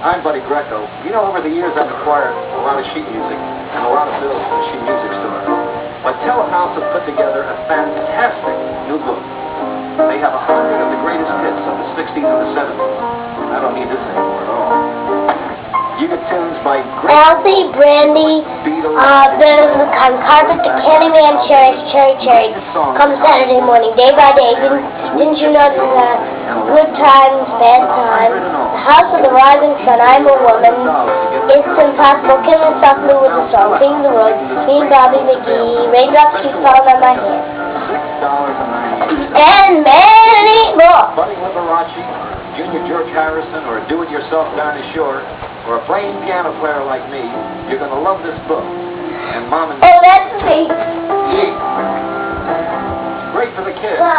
I'm Buddy Greco. You know, over the years I've acquired a lot of sheet music and a lot of bills from the sheet music store. But Telehouse has put together a fantastic new book. They have 100 of the greatest hits of the 60s and the 70s. I don't need this anymore at all. You get tunes by Alfie, Brandy, there's Carpet, the Candyman, Cherry. Come Saturday morning, day by day. Didn't you know that good times, bad times? The House of the Rising Sun, I'm a Woman. It's Impossible, Killing Softly with the Song, King of the Road, me and Bobby McGee, Raindrops Keep Falling on My Head. And many more. Buddy Liberace, Junior George Harrison, or do-it-yourself Dinah Shore, or a plain piano player like me, you're going to love this book. And Mom and Oh, that's me. Great for the kids. I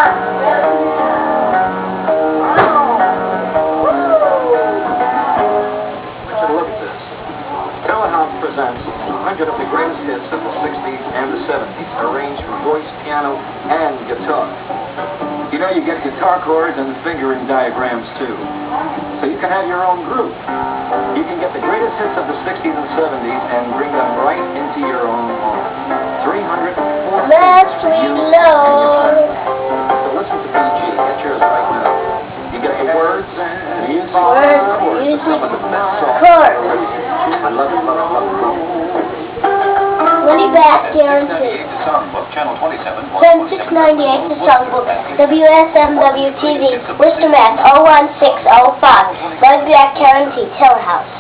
want you to look at this. Telehouse presents 100 of the greatest hits of the 60s and the 70s, arranged for voice, piano, and guitar. You know, you get guitar chords and fingering diagrams, too. So you can have your own group. You can get the greatest hits of the 60s and 70s and bring them right into your own home. 304 My hits for sweet you and Lord. your family. So listen to BG. Get yours right now. You get the words, the music, Words, of some of the best songs. chords. I love it, love it, love it. Money back guarantee. Channel 27. Send $6.98 to Songbook, WSMW TV, Worcester, Mass. 01605. Money back guarantee. Telehouse.